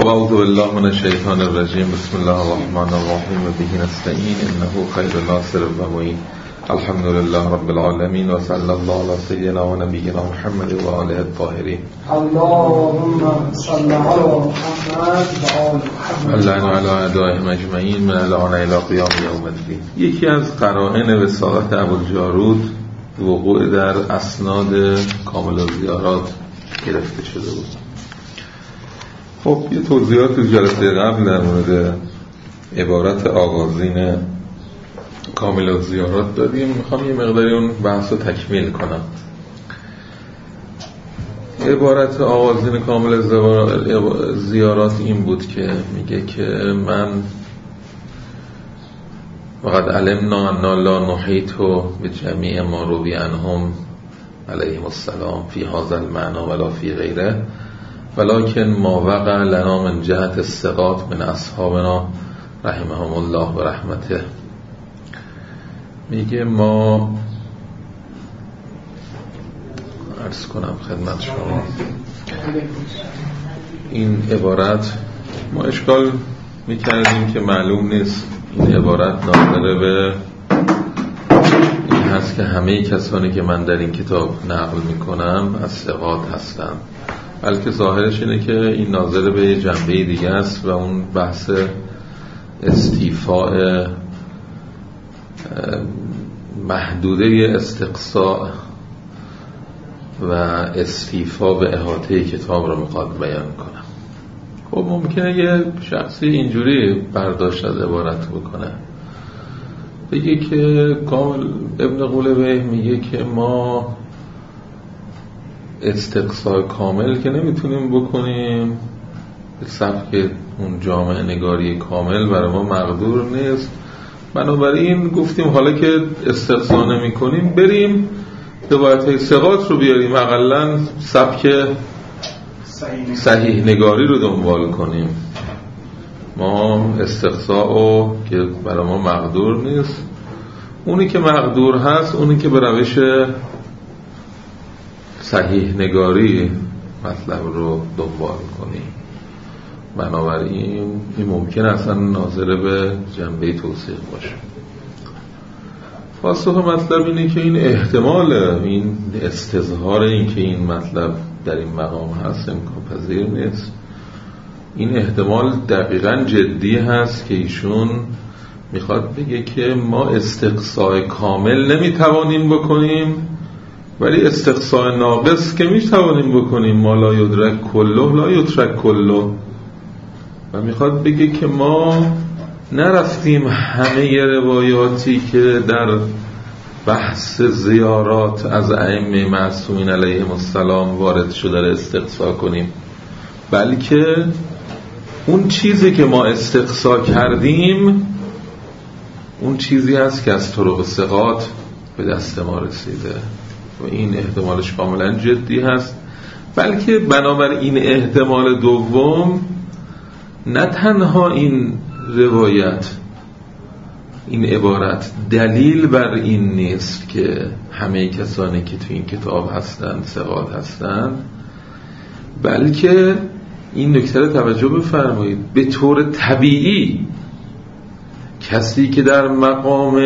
خب اعوذ بالله من الشیطان الرجیم. بسم الله الرحمن الرحیم و به نستعین انه خیر ناصر و معین. الحمد لله رب العالمین و صلی الله علی سیدنا و نبینا محمد و آله الطاهرین. اللهم صل علی محمد و آل محمد. اللهم علی اعدائهم اجمعین من الان الی قیام یوم الدین. یکی از قرائن وصالت ابوالجارود وقوع در اسناد کامل الزیارات گرفته شده بود. خب یه توضیحات تو جلسه قبل در مورد عبارت آغازین کامل الزیارات دادیم. میخوام یه مقداری اون بحث رو تکمیل کنم. عبارت آغازین کامل زیارات این بود که میگه که من وقد علمنا ان لا نحیط به جمیع ما روی عنهم علیهم السلام فی هذا المعنى ولا فی غیره ولكن ما وقع لنا من جهت الثقات من اصحابنا رحمهم الله و رحمته. میگه ما عرض کنم خدمت شما این عبارت ما اشکال میکردیم که معلوم نیست این عبارت ناظره به این هست که همه کسانی که من در این کتاب نقل میکنم از ثقات هستند، بلکه ظاهرش اینه که این ناظر به یه جنبه دیگه است و اون بحث استیفاء محدوده استقصاء و استیفا به احاطه کتاب رو میخواد بیان کنم. خب ممکنه یه شخصی اینجوری برداشت از عبارت بکنه، بگه که کامل ابن قولبه میگه که ما استقصاء کامل که نمیتونیم بکنیم، به سبک اون جامعه نگاری کامل برای ما مقدور نیست، بنابراین گفتیم حالا که استقصاء نمی کنیم بریم روایت ثقات رو بیاریم، اقلن سبک صحیح نگاری رو دنبال کنیم. ما استقصاء که برای ما مقدور نیست، اونی که مقدور هست اونی که به روش صحیح نگاری مطلب رو دنبال کنیم. بنابراین این ممکن اصلا ناظره به جنبه توصیح باشه. پاسخ مطلب اینه که این احتمال این استظهار این که این مطلب در این مقام هست امکان پذیر نیست. این احتمال دقیقاً جدی هست که ایشون میخواد بگه که ما استقصاء کامل نمیتوانیم بکنیم، ولی استقصاء ناقص که میتوانیم بکنیم. ما لا یدرک کله لا یترک کله. و میخواد بگه که ما نرفتیم همه روایاتی که در بحث زیارات از ائمه معصومین علیهم السلام وارد شده را استقصا کنیم، بلکه اون چیزی که ما استقصا کردیم اون چیزی هست که از طرق ثقات به دست ما رسیده و این احتمالش کاملا جدی هست. بلکه بنابر این احتمال دوم نه تنها این روایت، این عبارت دلیل بر این نیست که همه کسانی که تو این کتاب هستند ثقات هستند، بلکه این نکته رو توجه بفرمایید، به طور طبیعی کسی که در مقام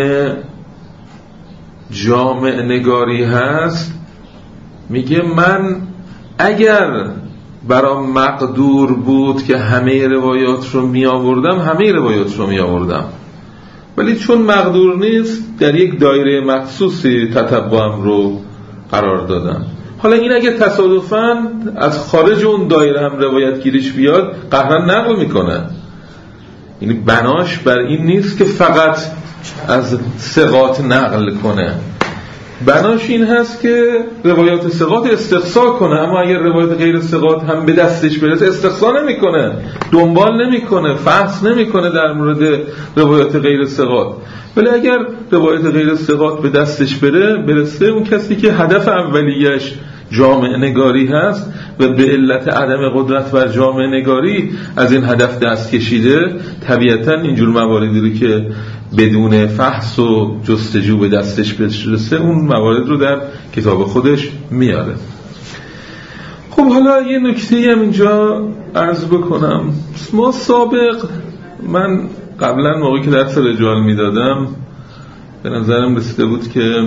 جامع نگاری هست میگه من اگر برام مقدور بود که همه روایات رو می آوردم همه روایات رو می آوردم، ولی چون مقدور نیست در یک دایره مخصوصی تتبعم رو قرار دادم. حالا این اگه تصادفاً از خارج اون دایره هم روایت گیریش بیاد قهرن نقل میکنه. یعنی بناش بر این نیست که فقط از ثقات نقل کنه، بناش این هست که روایات ثقات استقصا کنه، اما اگر روایات غیر ثقات هم به دستش برسه استقصا نمیکنه، دنبال نمیکنه، فحص نمیکنه در مورد روایات غیر ثقات. ولی اگر روایات غیر ثقات به دستش برسه، اون کسی که هدف اولیش جامعه نگاری هست و به علت عدم قدرت بر جامعه نگاری از این هدف دست کشیده، طبیعتاً اینجور مواردی رو که بدون فحص و جستجو به دستش برسه اون موارد رو در کتاب خودش میاره. خب خب حالا یه نکته هم اینجا عرض بکنم. ما سابق، من قبلا موقعی که درس رجال میدادم به نظرم رسیده بود که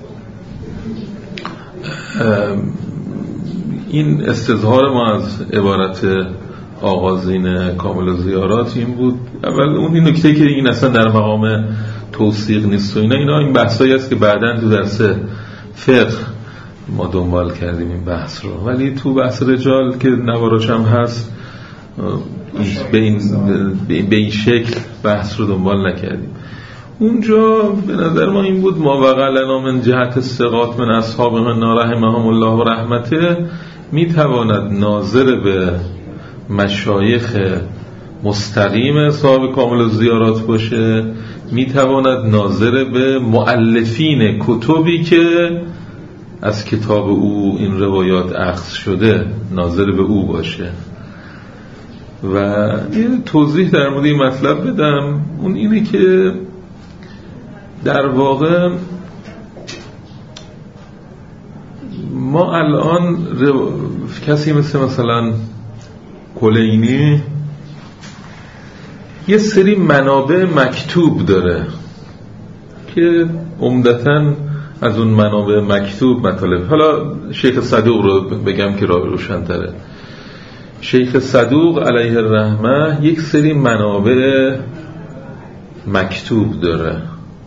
این استظهار ما از عبارت آغازین کامل زیارات این بود. اول اون این نکته که این اصلا در مقام توثیق نیست و اینا این بحثایی است که بعداً تو درس فقه ما دنبال کردیم این بحث رو، ولی تو بحث رجال که نواراش هم هست به این شکل بحث رو دنبال نکردیم. اونجا به نظر ما این بود ما وقع لنا من جهت الثقات من اصحابنا رحمهم الله و رحمته میتواند ناظر به مشایخ مستقیم صاحب کامل الزیارات باشه، میتواند ناظر به مؤلفین کتبی که از کتاب او این روایات اخذ شده ناظر به او باشه. و یه توضیح در مورد این مطلب بدم، اون اینه که در واقع ما الان کسی مثلا کلینی یه سری منابع مکتوب داره که عمدتاً از اون منابع مکتوب مطالب، حالا شیخ صدوق رو بگم که راه روشن‌تره. شیخ صدوق علیه الرحمه یک سری منابع مکتوب داره.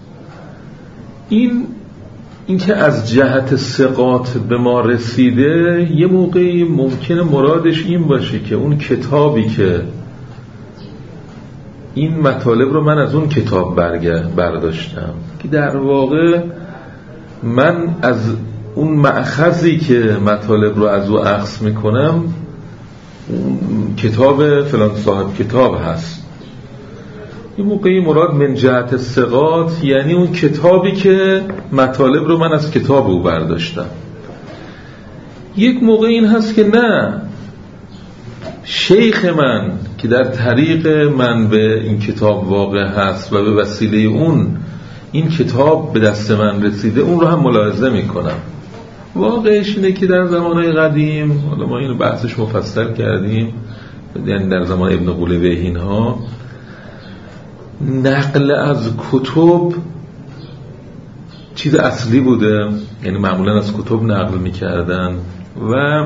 این که از جهت ثقات به ما رسیده یه موقعی ممکنه مرادش این باشه که اون کتابی که این مطالب رو من از اون کتاب برداشتم، که در واقع من از اون مأخذی که مطالب رو از او اخذ میکنم کتاب فلان صاحب کتاب هست. این موقعی مراد من جهت الثقات یعنی اون کتابی که مطالب رو من از کتاب او برداشتم. یک موقع این هست که نه، شیخ من که در طریق من به این کتاب واقع هست و به وسیله اون این کتاب به دست من رسیده، اون رو هم ملاحظه میکنم. واقعش اینه که در زمانهای قدیم، حالا ما اینو بحثش مفصل کردیم، یعنی در زمان ابن قولویه اینها، نقل از کتب چیز اصلی بوده، یعنی معمولا از کتب نقل میکردن و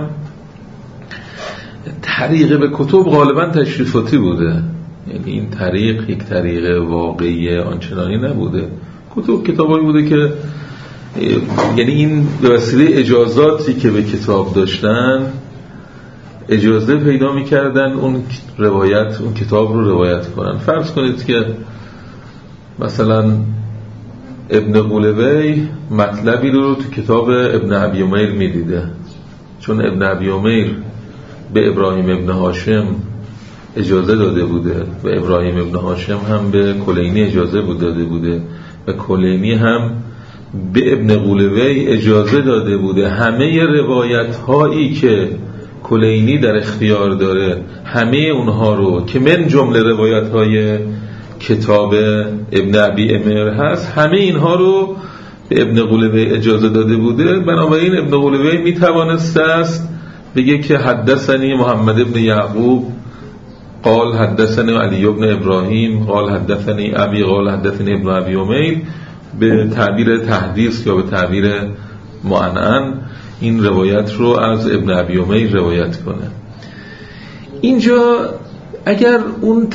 طریق به کتب غالبا تشریفاتی بوده، یعنی این طریق یک طریق واقعی آنچنانی نبوده. کتابایی بوده که یعنی این به وسیله اجازاتی که به کتاب داشتن اجازه پیدا میکردن اون کتاب رو روایت کنن. فرض کنید که مثلا ابن قولویه مطلبی رو تو کتاب ابن ابی امیر میدیده، چون ابن ابی امیر به ابراهیم ابن هاشم اجازه داده بوده و ابراهیم ابن هاشم هم به کلینی اجازه داده بوده و کلینی هم به ابن قولویه اجازه داده بوده همه روایت هایی که کلینی در اختیار داره، همه اونها رو که من جمله روایت های کتاب ابن ابی امیر هست، همه اینها رو به ابن قولویه اجازه داده بوده. بنابراین ابن قولویه میتوانسته است بگه که حدثنی محمد ابن یعقوب قال حدثنی علی ابن ابراهیم قال حدثنی ابی قال حدثنی ابن ابی امیر، به تعبیر تحدیث یا به تعبیر معنعن این روایت رو از ابن ابی امیر روایت کنه. اینجا اگر اون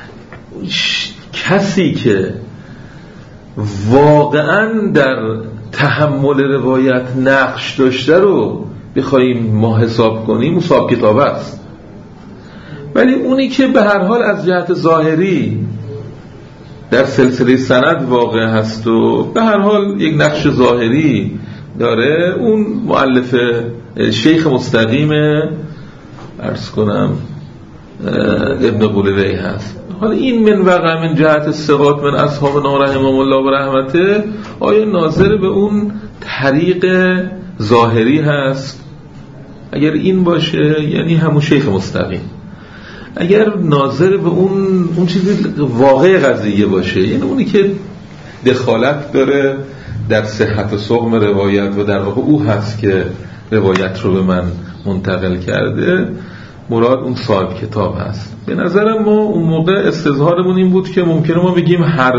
کسی که واقعا در تحمل روایت نقش داشته رو بخوایم ما حساب کنیم، حساب کتاب است. ولی اونی که به هر حال از جهت ظاهری در سلسله سند واقع هست و به هر حال یک نقش ظاهری داره، اون مؤلف شیخ مستقیم عرض کنم ابن قولویه هست. حالا این من وقع من جهت الثقات من اصحابنا رحمهم الله و رحمته آیا ناظر به اون طریق ظاهری هست؟ اگر این باشه یعنی همون شیخ مستقیم. اگر ناظر به اون چیزی واقع قضیه باشه، یعنی اونی که دخالت داره در صحت و سقم روایت و در واقع او هست که روایت رو به من منتقل کرده مراد اون صاحب کتاب هست. به نظرم ما اون موقع استظهارمون این بود که ممکنه ما بگیم هر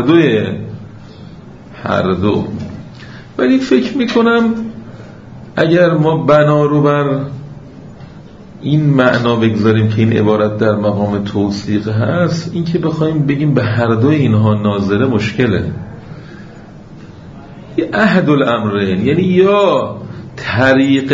دو، ولی فکر میکنم اگر ما بنا رو بر این معنا بگذاریم که این عبارت در مقام توثیق هست، این که بخوایم بگیم به هر دو اینها ناظره مشکله. یه احد الامرین، یعنی یا طریق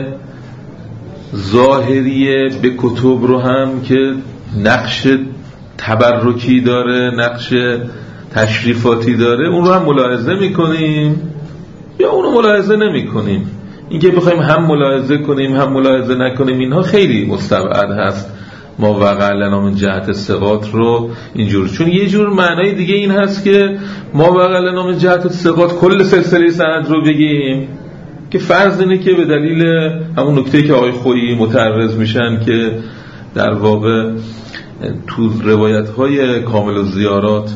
ظاهریه به کتب رو هم که نقش تبرکی داره، نقش تشریفاتی داره، اون رو هم ملاحظه میکنیم یا اون رو ملاحظه نمیکنیم. این که بخوایم هم ملاحظه کنیم هم ملاحظه نکنیم اینها خیلی مستبعد هست. ما وقع لنا من جهت ثقات رو اینجور، چون یه جور معنای دیگه این هست که ما وقع لنا من جهت ثقات کل سلسله سند رو بگیم، که فرض اینه که به دلیل همون نکته که آقای خویی متعرض میشن که در واقع تو روایت‌های کامل الزیارات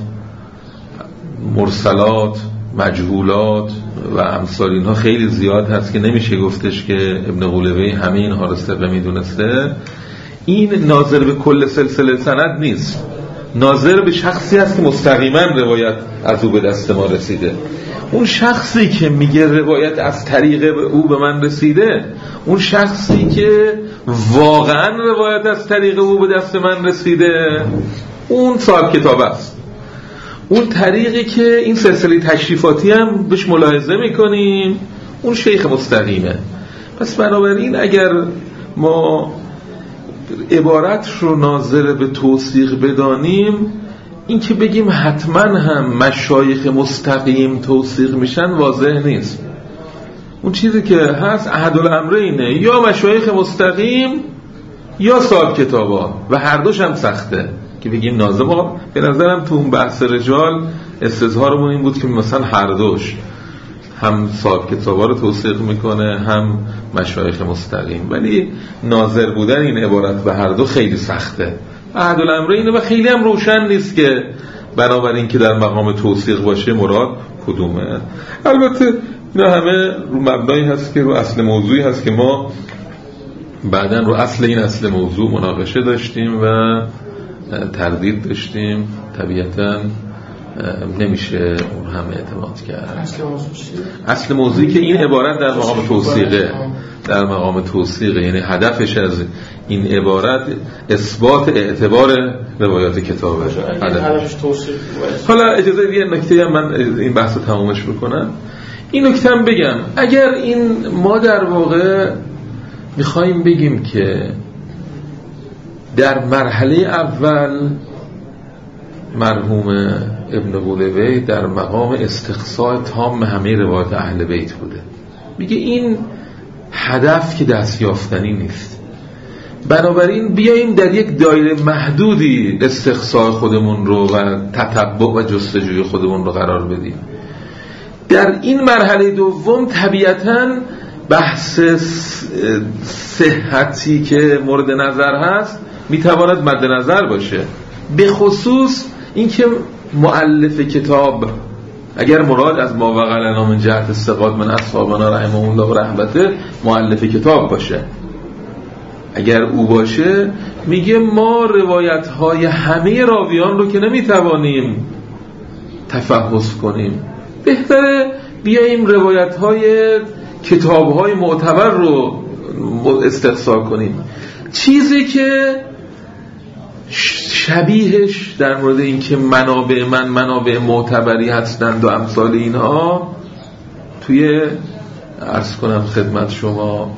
مرسلات، مجهولات و امثال اینها خیلی زیاد هست که نمیشه گفتش که ابن قولوی همه اینها رو ثقه میدونسته. این ناظر به کل سلسله سند نیست، ناظر به شخصی هست که مستقیما روایت از او به دست ما رسیده. اون شخصی که میگه روایت از طریق او به من رسیده، اون شخصی که واقعا روایت از طریق او به دست من رسیده، اون صاحب کتاب است. اون طریقی که این سلسله تشریفاتی هم بهش ملاحظه میکنیم، اون شیخ مستقیمه. پس بنابراین اگر ما عبارت رو ناظر به توثیق بدانیم، این که بگیم حتما هم مشایخ مستقیم توثیق میشن واضح نیست. اون چیزی که هست احد الامرینه، یا مشایخ مستقیم یا صاحب کتابا، و هر دوش هم سخته که بگیم ناظر. ما به نظرم تو اون بحث رجال استظهارمون این بود که مثلا هر دوش، هم صاحب کتابا رو توثیق میکنه هم مشایخ مستقیم، ولی ناظر بودن این عبارت به هر دو خیلی سخته. احد الامرینه و خیلی هم روشن نیست که بنابراین که در مقام توثیق باشه مراد کدومه. البته اینا همه رو مبنایی هست که رو اصل موضوعی هست که ما بعدن رو اصل این اصل موضوع مناقشه داشتیم و تردید داشتیم. طبیعتاً نمیشه اون هم اعتماد کرد. اصل موضوعی که این عبارت در مقام توثیقه، در مقام توثیقه، یعنی هدفش از این عبارت اثبات اعتبار روایات کتابه. حالا اجازه دیگه نکته هم من این بحث رو تمامش بکنم. این نکته هم بگم، اگر این ما در واقع میخواییم بگیم که در مرحله اول مرحوم ابن قولوی در مقام استقصاء تام همه روایات اهل بیت بوده، میگه این هدف که دست یافتنی نیست، بنابراین بیاییم در یک دایره محدودی استقصاء خودمون رو و تتبع و جستجوی خودمون رو قرار بدیم. در این مرحله دوم طبیعتاً بحث صحتی که مورد نظر هست میتواند مد نظر باشه، به خصوص اینکه مؤلف کتاب اگر مراد از ما وقع لنا من جهت الثقات من اصحابنا رحمهم الله و رحمته مؤلف کتاب باشه، اگر او باشه میگه ما روایت های همه راویان رو که نمیتوانیم تفحص کنیم، بهتره بیاییم روایت های کتاب های معتبر رو استقصا کنیم. چیزی که شبیهش در مورد این که منابع من منابع معتبری هستند و امثال اینها توی عرض کنم خدمت شما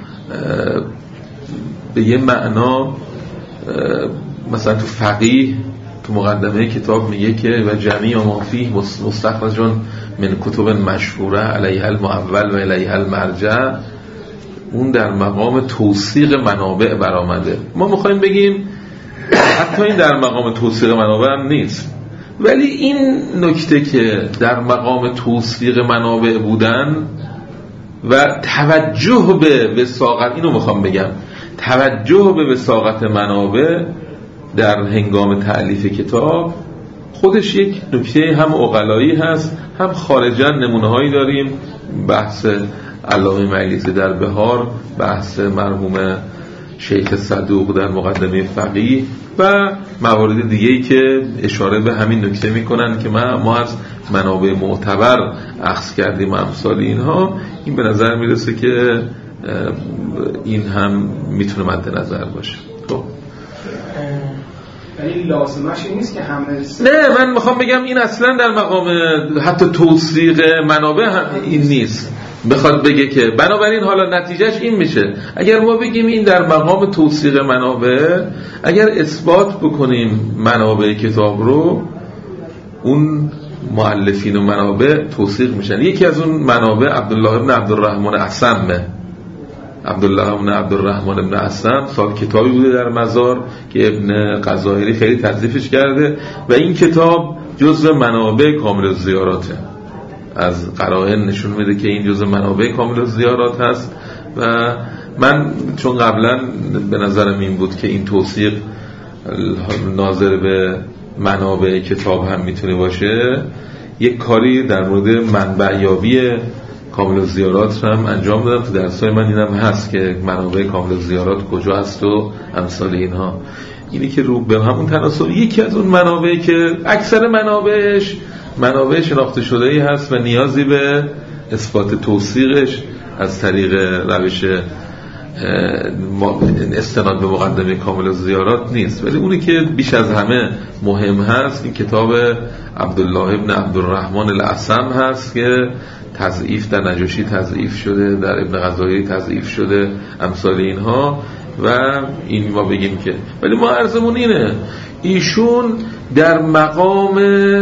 به یه معنا مثلا تو فقیه تو مقدمه کتاب میگه که و جمیع ما فیه مستخرج من کتب مشهوره علیها المعول و علیها المرجع، اون در مقام توثیق منابع برآمده. ما میخوایم بگیم حتی این در مقام توثیق منابع هم نیست، ولی این نکته که در مقام توثیق منابع بودن و توجه به وثاقت، اینو میخوام بگم، توجه به وثاقت منابع در هنگام تألیف کتاب خودش یک نکته هم عقلایی هست، هم خارجاً نمونه هایی داریم. بحث علامه مجلسی در بهار، بحث مرحوم شیخ صدوق در مقدمه فقیه و موارد دیگه‌ای که اشاره به همین نکته میکنن که ما از منابع معتبر اخذ کردیم امثال اینها. این به نظر میرسه که این هم میتونه مد نظر باشه. خب یعنی لازمش این نیست که همه نه، من میخوام بگم این اصلا در مقام حتی توثیق منابع این نیست، بخواد بگه که بنابراین حالا نتیجهش این میشه اگر ما بگیم این در مقام توثیق منابع، اگر اثبات بکنیم منابع کتاب رو، اون مؤلفین و منابع توثیق میشن. یکی از اون منابع عبدالله ابن عبدالرحمن اعصمه. عبدالله ابن عبدالرحمن ابن اعصم صاحب کتابی بوده در مزار که ابن غزاهری خیلی تضعیفش کرده و این کتاب جزء منابع کامل الزیاراته. از قرائن نشون میده که این جزء منابع کامل الزیارات هست و من چون قبلا به نظرم این بود که این توثیق ناظر به منابع کتاب هم میتونه باشه، یک کاری در مورد منبع یابی کامل الزیارات هم انجام دادم. تو درسای من اینم هست که منابع کامل الزیارات کجا هست و امثال اینها. اینی که رو به همون تناسب یکی از اون منابعی که اکثر منابع شناخته شده‌ای هست و نیازی به اثبات توثیقش از طریق روش استناد به مقدمه کامل الزیارات نیست، ولی اونی که بیش از همه مهم هست این کتاب عبدالله ابن عبدالرحمن الاعصم هست که تضعیف در نجاشی تضعیف شده، در ابن غزاهری تضعیف شده، امثال اینها. و این ما بگیم که ولی ما عرضمون اینه ایشون در مقام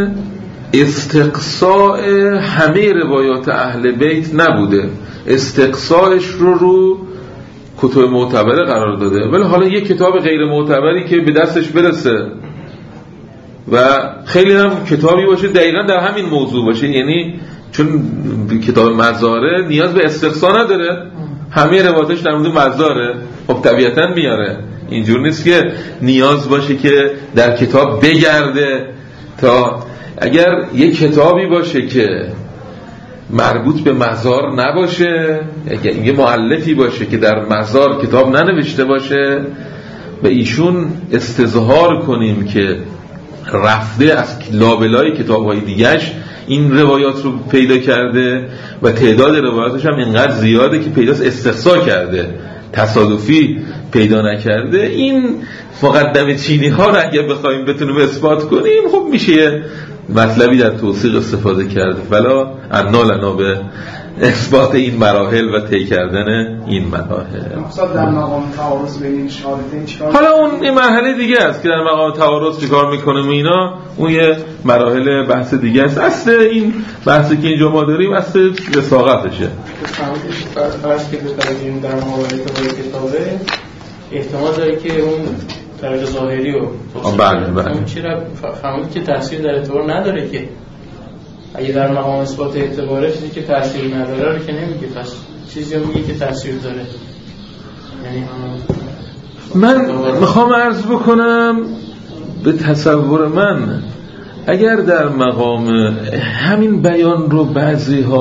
استقصاء همه روایات اهل بیت نبوده، استقصایش رو کتب معتبره قرار داده، ولی حالا یک کتاب غیر معتبری که به دستش برسه و خیلی هم کتابی باشه دقیقا در همین موضوع باشه، یعنی چون کتاب مزاره نیاز به استقصا نداره، همه روایاتش در مورد مزاره، خب طبیعتاً میاره. اینجور نیست که نیاز باشه که در کتاب بگرده تا اگر یک کتابی باشه که مربوط به مزار نباشه، اگر یه مؤلفی باشه که در مزار کتاب ننوشته باشه و ایشون استظهار کنیم که رفته از لابلای کتاب‌های دیگه‌اش این روایات رو پیدا کرده و تعداد روایاتش هم اینقدر زیاده که پیداست استقصا کرده، تصادفی پیدا نکرده. این مقدمه چینی ها رو اگر بخوایم بتونیم اثبات کنیم خب میشه مطلبی در توثیق استفاده کرد، ولا انالنا به اثبات این مراحل و طی کردن این مراحل. مقصد در مقام تعارض بین شهادتین چیکار؟ حالا اون این مرحله دیگه است که در مقام تعارض چیکار میکنه و اینا، اون یه مراحل بحث دیگه است. اصل این بحثی که اینجا ما داریم اصل رساقتشه. فرض که بترجیم در مقابل کتابه احتمال داره که اون طریق ظاهری و بله اون چی را فهمید که تاثیر در اعتبار نداره، که اگه در مقام اثبات اعتباره چیزی که تاثیر نداره رو که نمیگه، پس چیزی رو میگه که تاثیر داره. یعنی من میخوام عرض بکنم به تصور من اگر در مقام همین بیان رو بعضی ها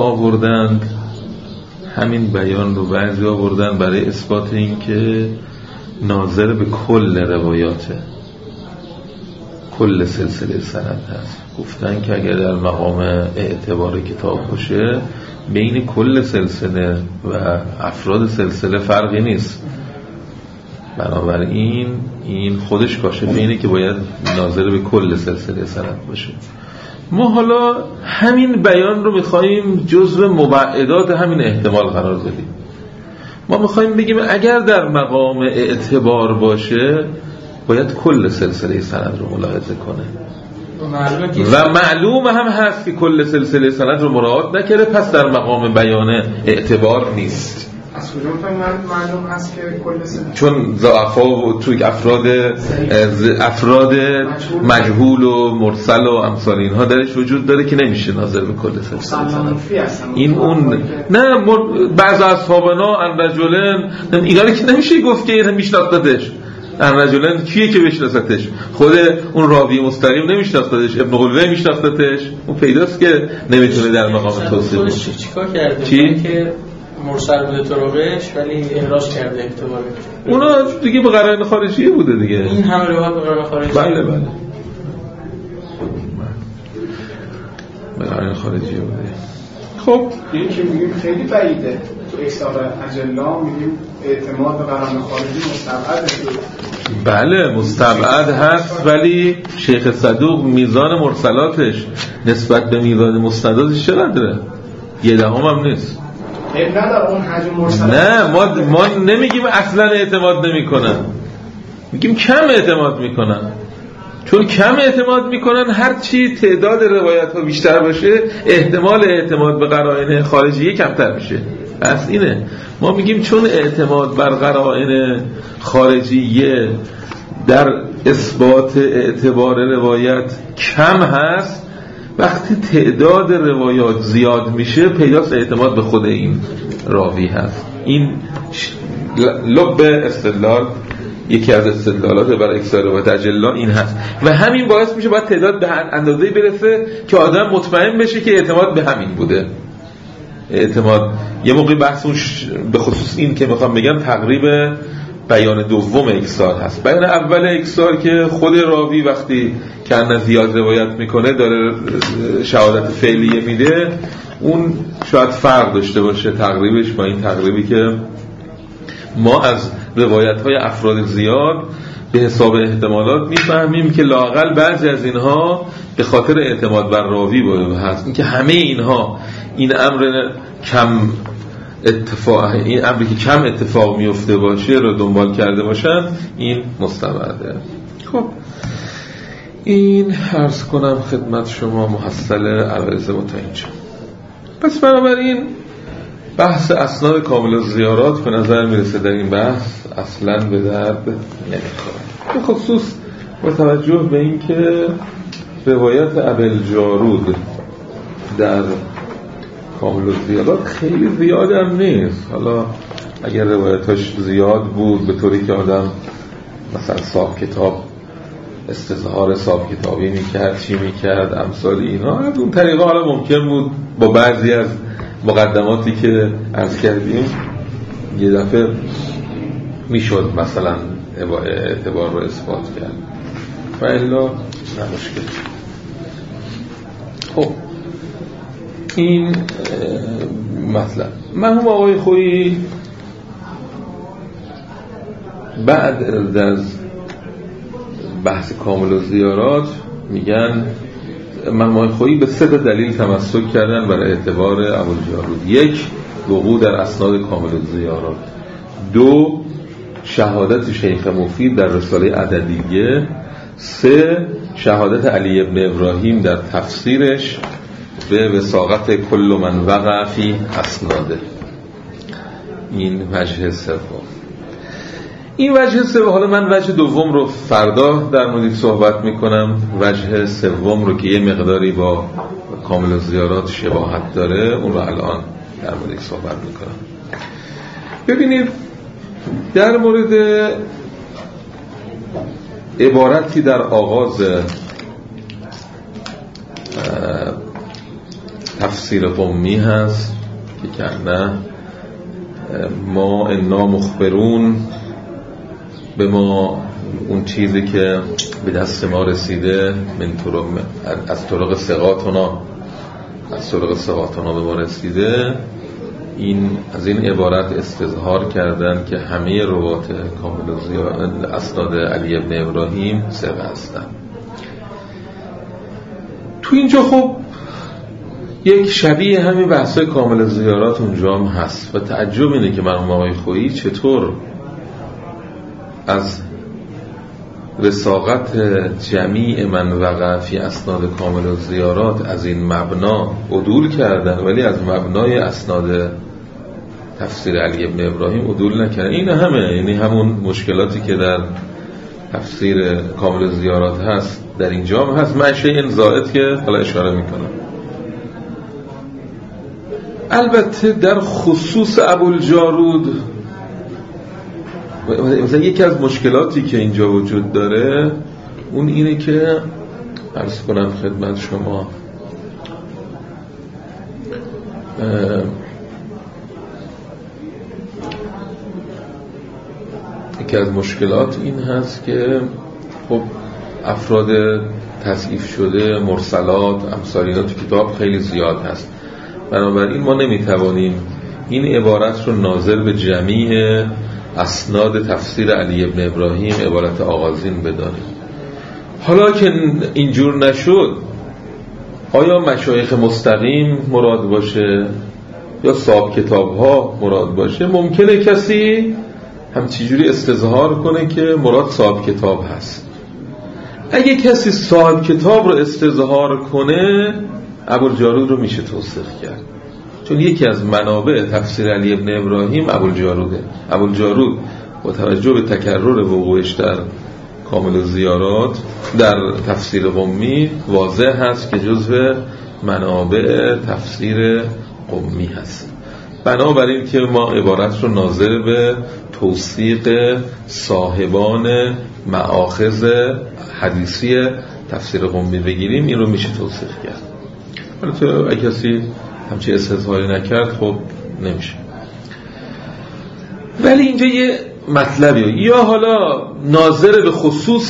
آوردند برای اثبات این که ناظر به کل روایاته، کل سلسله سند هست، گفتن که اگر در مقام اعتبار کتاب باشه بین کل سلسله و افراد سلسله فرقی نیست، بنابراین این خودش کاشف اینه که باید ناظر به کل سلسله سند باشه. ما حالا همین بیان رو میخواییم جزو مبعدات همین احتمال قرار بدیم. ما میخواییم بگیم اگر در مقام اعتبار باشه باید کل سلسله سند رو ملاحظه کنه و معلوم هم هست که کل سلسله سند رو مراعات نکرده، پس در مقام بیان اعتبار نیست. از کجا معلوم هست که کل سلسله؟ چون ضعفا و توی افراد مجهول و مرسل و امثال اینها درش وجود داره که نمیشه ناظر به کل سلسله سند. این اون نه بعض اصحابنا الرجلن ایگاره که نمیشه گفت که میشناختش. الرجلن کیه که بشناستش؟ خود اون راوی مستقیم نمیشناختش، ابن قلوه میشناختش. اون پیداست که نمیتونه در مقام توصیف باشه. چیکار کرده؟ چی؟ که مرسل بوده طرقش ولی احراج کرده اعتبار اونا دیگه به قرائن خارجیه بوده دیگه. این همه روایت به قرائن خارجیه. بله به قرائن خارجیه بوده. خب این که میگیم خیلی بعیده تو اکثار اجلا میگیم اعتماد به قرائن خارجی مستبعده. بله مستبعد هست، ولی شیخ صدوق میزان مرسلاتش نسبت به میزان مستنداتش چقدره؟ 1/10 هم نیست. نداره اون حجم مرسلات. نه ما نمیگیم اصلا اعتماد نمیکنن، میگیم کم اعتماد میکنن. چون کم اعتماد میکنن هر چی تعداد روایت ها بیشتر باشه احتمال اعتماد به قرائن خارجیه کمتر میشه. پس اینه ما میگیم چون اعتماد بر قرائن خارجیه در اثبات اعتبار روایت کم هست، وقتی تعداد روایات زیاد میشه پیداست اعتماد به خود این راوی هست. این لب استدلال، یکی از استدلالات برای اکثار روایت اجلا این هست و همین باعث میشه باید تعداد به اندازه‌ای برسه که آدم مطمئن بشه که اعتماد به همین بوده. اعتماد یه موقعی بحثمون به خصوص این که میخوام بگم تقریب بیان دوم اکثار هست. بیان اول اکثار که خود راوی وقتی که زیاد روایت میکنه داره شهادت فعلیه میده، اون شاید فرق داشته باشه تقریبش با این تقریبی که ما از روایت های افراد زیاد به حساب احتمالات میفهمیم که لااقل بعضی از اینها به خاطر اعتماد بر راوی هست. این که همه اینها این امر کم اتفاق، این امری که کم اتفاق میفته باشه رو دنبال کرده باشن، این مستبعده. خب این عرض کنم خدمت شما محصل عرض متعینجا. پس بنابراین بحث اسناد کامل الزیارات به نظر میرسه در این بحث اصلا به درد نمیخوره، به خصوص با توجه به این که روایت ابوالجارود در کامل الزیارات خیلی زیاد هم نیست. حالا اگر روایتاش زیاد بود به طوری که آدم مثلا صاحب کتاب استظهار صاحب کتابی میکرد چی میکرد امثال اینا، از اون طریقه حالا ممکن بود با بعضی از مقدماتی که عرض کردیم یه دفعه میشد مثلا اعتبار رو اثبات کرد و الا نمشکل. خب این مطلب مرحوم آقای خویی بعد از بحث کامل الزیارات میگن مرحوم آقای خویی به 3 دلیل تمسک کردن برای اعتبار ابوالجارود. 1 وقوع در اسناد کامل الزیارات، 2 شهادت شیخ مفید در رساله عددیه، 3 شهادت علی ابن ابراهیم در تفسیرش به وثاقت کل من وقع فی اسناده. این وجه سوم. این وجه سوم، حالا من وجه دوم رو فردا در موردش صحبت میکنم. وجه سوم رو که یه مقداری با کامل الزیارات شباهت داره اون رو الان در موردش صحبت میکنم. ببینید در مورد عبارتی در آغاز تفسیر قمی هست که کنه ما انا مخبرون به ما اون چیزی که به دست ما رسیده من طرق از طرق ثقاتنا به ما رسیده. این از این عبارت استظهار کردن که همه روات کامل اسناد علی ابن ابراهیم ثقه هستند. تو اینجا خب یک شبیه همین بحثای کامل الزیارات اونجا هم هست و تعجب اینه که مرحوم آقای خویی چطور از وثاقت جمیع من وقع فی اسناد کامل الزیارات از این مبنا عدول کردن ولی از مبنای اسناد تفسیر علی ابن ابراهیم عدول نکردن. این همه، یعنی همون مشکلاتی که در تفسیر کامل الزیارات هست در اینجا هم هست، معشه این زائد که حالا اشاره میکنم. البته در خصوص ابوالجارود مثلا یکی از مشکلاتی که اینجا وجود داره اون اینه که عرض کنم خدمت شما یکی از مشکلات این هست که خب افراد تضعیف شده، مرسلات، امثال اینا تو کتاب خیلی زیاد هست، بنابراین ما نمیتوانیم این عبارت رو ناظر به جمیع اسناد تفسیر علی ابن ابراهیم عبارت آغازین بدانیم. حالا که اینجور نشد، آیا مشایخ مستقیم مراد باشه یا صاحب کتاب ها مراد باشه؟ ممکنه کسی همچی جوری استظهار کنه که مراد صاحب کتاب هست. اگه کسی صاحب کتاب رو استظهار کنه، ابوالجارود رو میشه توثیق کرد، چون یکی از منابع تفسیر علی ابن ابراهیم ابوالجاروده. ابوالجارود با توجه به تکرر وقوعش در کامل الزیارات در تفسیر قمی واضح هست که جزو منابع تفسیر قمی هست. بنابراین که ما عبارت رو ناظر به توثیق صاحبان مآخذ حدیثی تفسیر قمی بگیریم، این رو میشه توثیق کرد. البته اگه کسی همچی استظهاری نکرد خب نمیشه. ولی اینجا یه مطلبی یا حالا ناظر به خصوص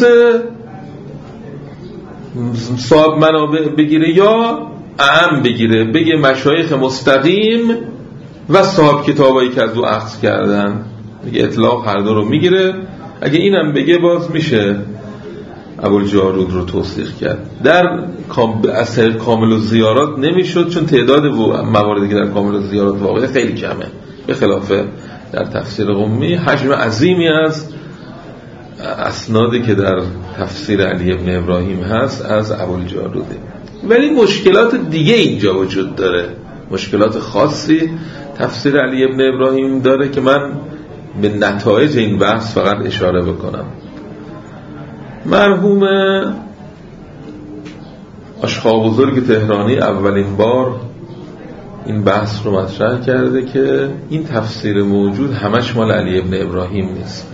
صاحب منابع بگیره یا اعم بگیره، بگه مشایخ مستقیم و صاحب کتابایی که از او اخذ کردن، بگه اطلاق هر دو رو میگیره. اگه اینم بگه باز میشه ابوالجارود رو توثیق کرد. در اثر کامل الزیارات نمیشد، چون تعداد مواردی که در کامل الزیارات واقعا خیلی کمه، به خلاف در تفسیر قمی حجم عظیمی از اسنادی که در تفسیر علی ابن ابراهیم هست از ابوالجاروده. ولی مشکلات دیگه اینجا وجود داره، مشکلات خاصی تفسیر علی ابن ابراهیم داره که من به نتایج این بحث فقط اشاره بکنم. مرحوم آشخا بزرگ تهرانی اولین بار این بحث رو مطرح کرده که این تفسیر موجود همش مال علی ابن ابراهیم نیست.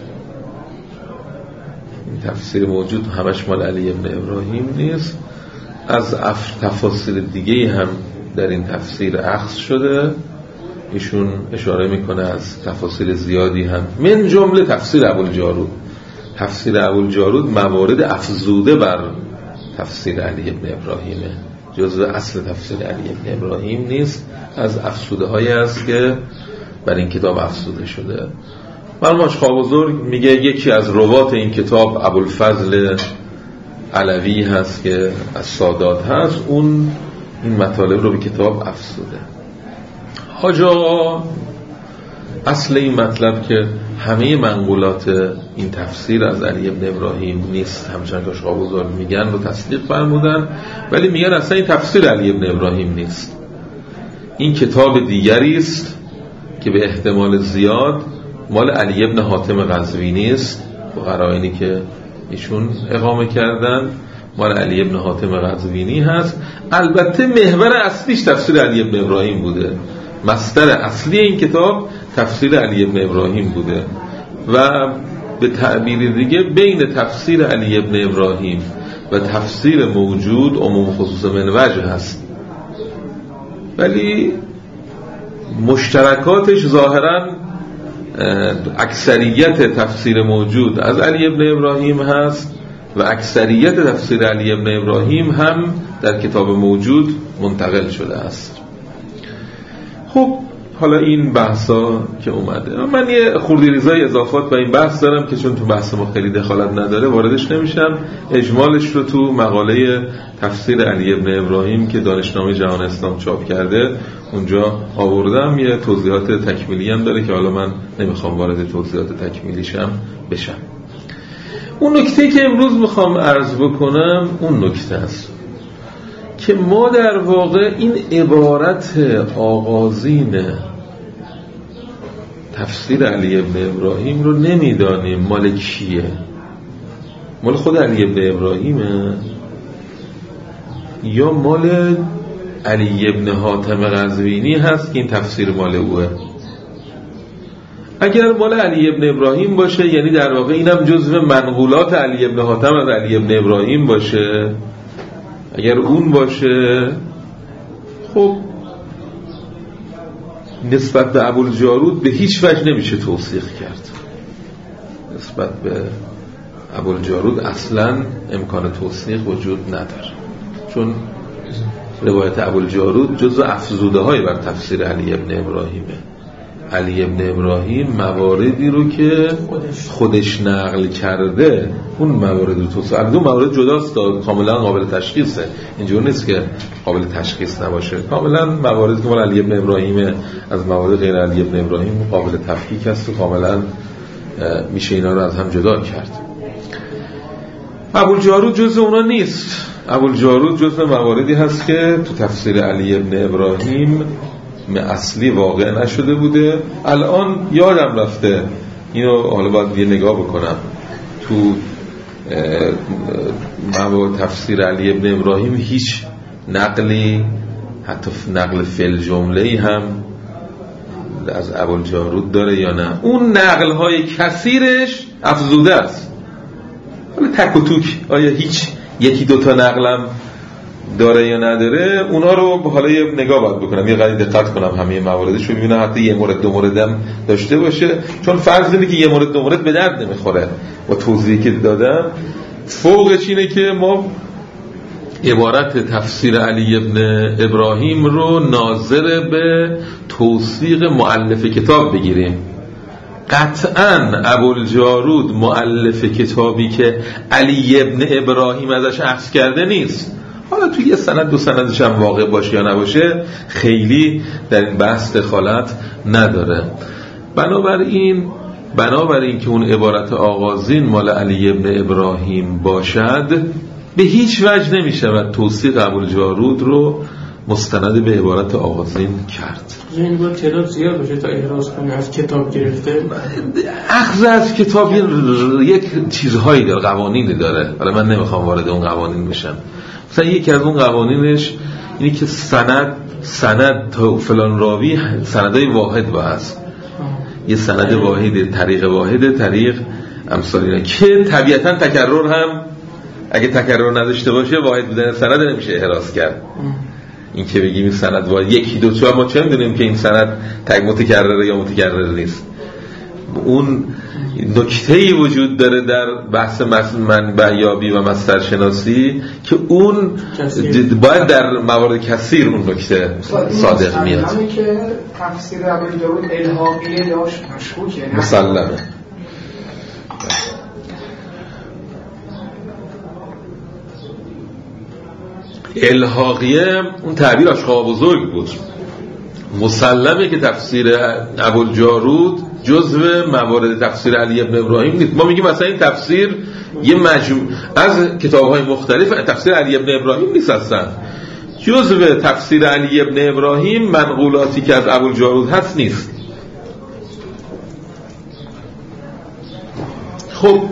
این تفسیر موجود همش مال علی ابن ابراهیم نیست، از تفاسیر دیگه هم در این تفسیر اخذ شده. ایشون اشاره میکنه از تفاسیر زیادی هم، من جمله تفسیر ابوالجارود. تفسیر ابوالجارود موارد افزوده بر تفسیر علی ابن ابراهیمه، جزء اصل تفسیر علی ابن ابراهیم نیست، از افزوده هایی است که بر این کتاب افزوده شده. مرحوم آشخا بزرگ میگه یکی از روات این کتاب ابوالفضل علوی هست که از سادات هست، اون این مطالب رو به کتاب افزوده. حاج آقا اصل این مطلب که همه منقولات این تفسیر از علی ابن ابراهیم نیست، همچنان که آشخا بزرگ میگن رو تصدیق فرمودن، ولی میگن اصلا این تفسیر علی ابن ابراهیم نیست، این کتاب دیگری است که به احتمال زیاد مال علی ابن حاتم قزوینی است، با قرائنی که ایشون اقامه کردن مال علی ابن حاتم قزوینی هست. البته محور اصلیش تفسیر علی ابن ابراهیم بوده، مصدر اصلی این کتاب تفسیر علی ابن ابراهیم بوده و به تعبیر دیگه بین تفسیر علی ابن ابراهیم و تفسیر موجود عموم خصوص من وجه هست، ولی مشترکاتش ظاهراً اکثریت تفسیر موجود از علی ابن ابراهیم هست و اکثریت تفسیر علی ابن ابراهیم هم در کتاب موجود منتقل شده است. خب حالا این بحثا که اومده، من یه خردی ریزای اضافات به این بحث دارم که چون تو بحث ما خیلی دخالت نداره واردش نمیشم. اجمالش رو تو مقاله تفسیر علی ابن ابراهیم که دانشنامه جهان اسلام چاپ کرده اونجا آوردم. یه توضیحات تکمیلی هم داره که حالا من نمیخوام وارد توضیحات تکمیلیشم بشم. اون نکته که امروز میخوام عرض بکنم اون نکته است که ما در واقع این عبارت آغازین تفسیر علی ابن ابراهیم رو نمیدانیم مال کیه، مال خود علی ابن ابراهیمه یا مال علی ابن حاتم قزوینی هست که این تفسیر مال اوه. اگر مال علی ابن ابراهیم باشه یعنی در واقع اینم جزو منقولات علی ابن حاتم از علی ابن ابراهیم باشه. اگر اون باشه خب نسبت به ابوالجارود به هیچ وجه نمیشه توثیق کرد، نسبت به ابوالجارود اصلا امکان توثیق وجود نداره، چون روایت ابوالجارود جزو افزوده های بر تفسیر علی ابن ابراهیمه. علی ابن ابراهیم مواردی رو که خودش نقل کرده اون موارد رو توصیف، اون موارد جداست، کاملا قابل تشخیصه، اینجور نیست که قابل تشخیص نباشه، کاملا مواردی که مال علی ابن ابراهیم از موارد غیر علی ابن ابراهیم قابل تفکیک است و کاملا میشه اینا رو از هم جدا کرد. ابوالجارود جزء اونا نیست. ابوالجارود جزء مواردی هست که تو تفسیر علی ابن ابراهیم اصلی واقع نشده بوده. الان یادم رفته اینو، حالا باید یه نگاه بکنم تو تفسیر علی ابن ابراهیم هیچ نقلی، حتی نقل فل جمله‌ای هم از ابوالجارود داره یا نه. اون نقل‌های کثیرش افزوده است. حالا تک و توک آیا هیچ یکی دوتا نقلم داره یا نداره، اونا رو حالا یه نگاه باید بکنم، یه قدری دقت کنم همه مواردش رو ببینم، حتی یه مورد دو موردم داشته باشه، چون فرض اینه که یه مورد دو مورد به درد نمیخوره. با توضیحی که دادم فوقش اینه که ما عبارت تفسیر علی ابن ابراهیم رو ناظر به توثیق مؤلف کتاب بگیریم. قطعاً ابوالجارود مؤلف کتابی که علی ابن ابراهیم ازش اخذ کرده نیست. حالا توی یه سند دو سندش هم واقع باشه یا نباشه خیلی در این بحث دخالت نداره. بنابراین که اون عبارت آغازین مال علی ابن ابراهیم باشد، به هیچ وجه نمیشود توثیق ابوالجارود رو مستند به عبارت آغازین کرد. این باید تعداد زیاد باشه تا احراز کنه از کتاب گرفته. اخذ از کتاب یک چیزهایی داره، قوانینی داره، ولی من نمیخوام وارد اون قوانین بشم. مثلا یکی از اون قوانینش اینی که سند تا فلان راوی سندای واحد با هست، یه سند واحد، طریق واحد، طریق امثال اینا که طبیعتا تکرر هم اگه تکرر نداشته باشه واحد بودن سند نمیشه احراز کرد. این که بگیم این سند واحد یکی دو تا، ما چه میدونیم که این سند تک متکرره یا متکرر نیست. اون نکته‌ای وجود داره در بحث منبع‌یابی و مصدرشناسی که اون باید در موارد کثیر اون نکته صادق میاد. همین که تفسیر ابوالجارود الحاقیه داشت مشکوکه، مسلمه. الحاقیه اون تعبیر اشقا بزرگ بود. مسلمه که تفسیر ابوالجارود جزو موارد تفسیر علی ابن ابراهیم نیست. ما میگیم مثلا این تفسیر یه مجموع از کتاب‌های مختلف تفسیر علی ابن ابراهیم نیست، اصلا جزو تفسیر علی ابن ابراهیم منقولاتی که از ابوالجارود هست نیست. خب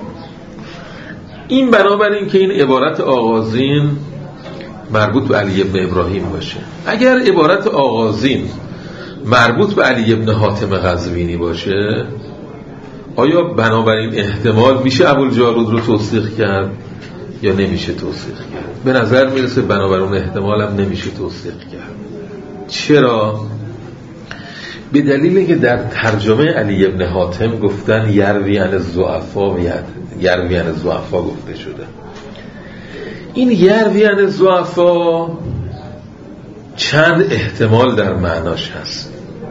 این بنابراین که این عبارت آغازین مربوط به علی ابن ابراهیم باشه. اگر عبارت آغازین مربوط به علی ابن حاتم قزوینی باشه، آیا بنابراین احتمال میشه ابوالجارود رو توثیق کرد یا نمیشه توثیق کرد؟ به نظر میرسه بنابراین احتمال هم نمیشه توثیق کرد. چرا؟ به دلیل که در ترجمه علی ابن حاتم گفتن یروی عن الضعفا و یروی عن الضعفا گفته شده. این یروی عن الضعفا چند احتمال در معناش هست.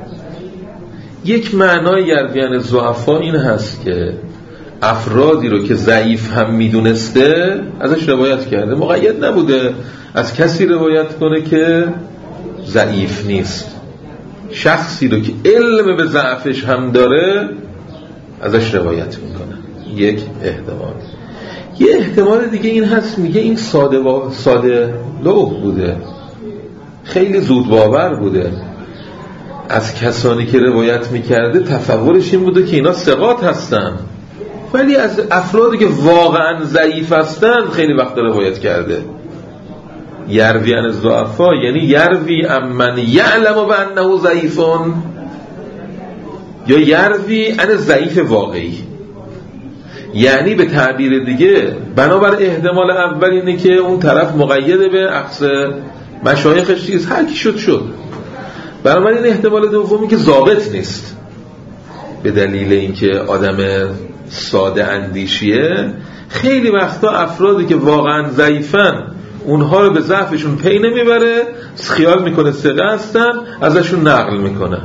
یک معنای یروی عن الضعفا این هست که افرادی رو که ضعیف هم میدونسته ازش روایت کرده، مقید نبوده از کسی روایت کنه که ضعیف نیست. شخصی رو که علم به ضعفش هم داره ازش روایت میکنه. یک احتمال. یه احتمال دیگه این هست، میگه این ساده لوح بوده، خیلی زود باور بوده، از کسانی که روایت میکرده تصورش این بوده که اینا ثقات هستن، ولی از افرادی که واقعا ضعیف هستن خیلی وقت روایت کرده. یروی عن الضعفا یعنی یروی عمن یعلم بانه ضعیفون، یا یروی عن ضعیف واقعی. یعنی به تعبیر دیگه بنابر احتمال اول اینه که اون طرف مقید به عکس مشایخش چیز هر کی شد. بنابراین احتمال دومی که ضابط نیست، به دلیل اینکه آدم ساده اندیشیه، خیلی وقتا افرادی که واقعا ضعیفن اونها رو به ضعفشون پی نمیبره، خیال میکنه ثقه هستن، ازشون نقل میکنه.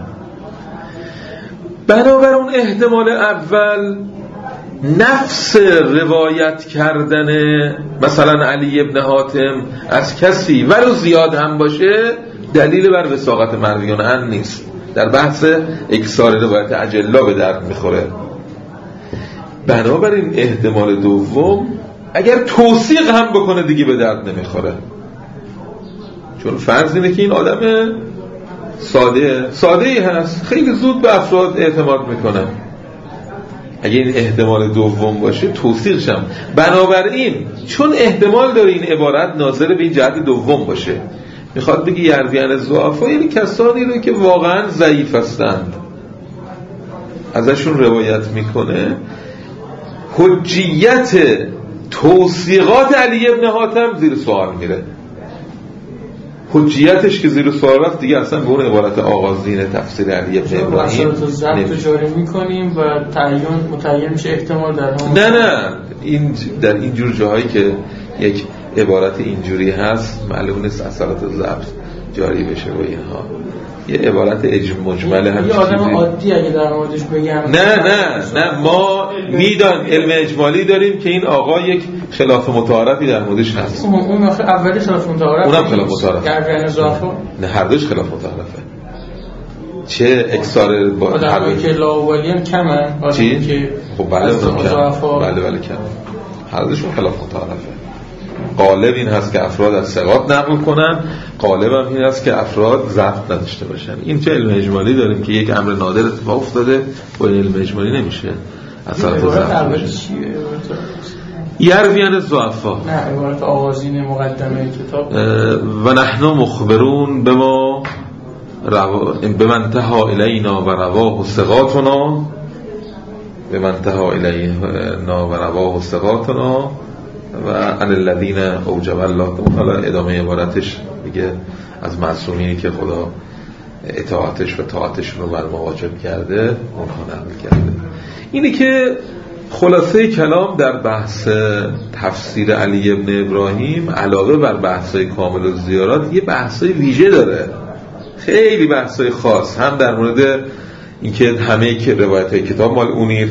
بنابر اون احتمال اول نفس روایت کردن مثلا علی ابن حاتم از کسی ولو زیاد هم باشه دلیل بر وثاقت مرویان عن نیست. در بحث اکثار روایت اجلا به درد میخوره. بنابراین احتمال دوم اگر توثیق هم بکنه دیگه به درد نمیخوره، چون فرض اینه که این آدم ساده‌ای هست، خیلی زود به افراد اعتماد میکنه. اگه این احتمال دوم باشه توثیقش هم، بنابراین چون احتمال داره این عبارت ناظر به این جهت دوم باشه، میخواد بگی یرویان ضعفا یعنی کسانی رو که واقعا ضعیف هستند ازشون روایت میکنه. حجیت توثیقات علی ابن حاتم زیر سوال میره. حجیتش که زیر سوال رفت دیگه اصلا به اون عبارت آغازین تفسیر علی ابن ابراهیم ضبط جاری میکنیم و متعین میشه احتمال در هم. نه این در این جور جاهایی که یک عبارت اینجوری هست معلوم نیست اثرات ضبط جاری بشه و اینها. یه عبارت مجمله هم یه آدم عادی اگه در موردش بگم نه ما میدان علم اجمالی داریم که این آقا یک خلاف متعارفی در موردش هست. اون اولی خلاف متعارف، اونم خلاف متعارف. یرویان ضعفا نه هر دوش خلاف متعارفه. چه اکثار با آدمایی که لاوالی هم کمن، آدمایی که خب بله کم، هر دوشون خلاف متعارفه. غالب این هست که افراد از ثقات نقل کنن، غالب هم این هست که افراد ضبط نداشته باشن. این چه علم اجمالی داریم که یک امر نادر اتفاق افتاده با این علم اجمالی نمیشه اثرات ضبط بشه. یرویان ضعفا نه عبارت آغازین مقدمه کتاب و نحن مخبرون بما بمنتها الینا و رواه ثقاتنا، بمنتها الینا و رواه ثقاتنا و عن الذین اوجب الله. حالا ادامه عبارتش میگه از معصومینی که خدا اطاعتش و طاعتش رو بر ما واجب کرده اونها نقل کرده. اینی که خلاصه کلام در بحث تفسیر علی ابن ابراهیم علاوه بر بحث‌های کامل و زیارات یه بحث‌های ویژه داره، خیلی بحث‌های خاص، هم در مورد اینکه همه که روایت‌های کتاب مال اونیست،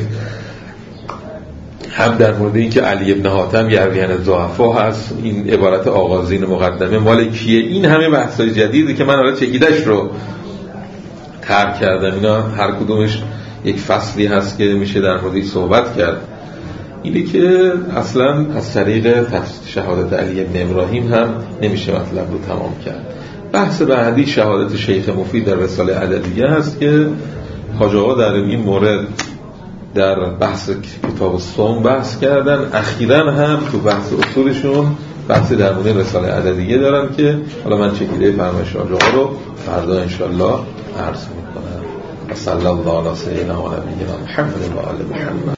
هم در مورد اینکه علی ابن حاتم یرویان ضعفا هست، این عبارت آغازین مقدمه مال کیه. این همه بحث‌های جدیدی که من حالا چکیدش رو ترک کردم، اینا هر کدومش یک فصلی هست که میشه در موردش صحبت کرد. اینی که اصلا از طریق شهادت علی ابن ابراهیم هم نمیشه مطلب رو تمام کرد. بحث بعدی شهادت شیخ مفید در رساله عددیه هست که حاج آقا در این مورد در بحث کتاب الصوم بحث کردن، اخیراً هم تو بحث اصولشون بحث در مورد رساله عددیه دارن که حالا من چکیده فرمایش حاج آقا رو فردا انشالله عرض میکنم. صلی الله علی سیدنا و نبینا محمد و آل محمد.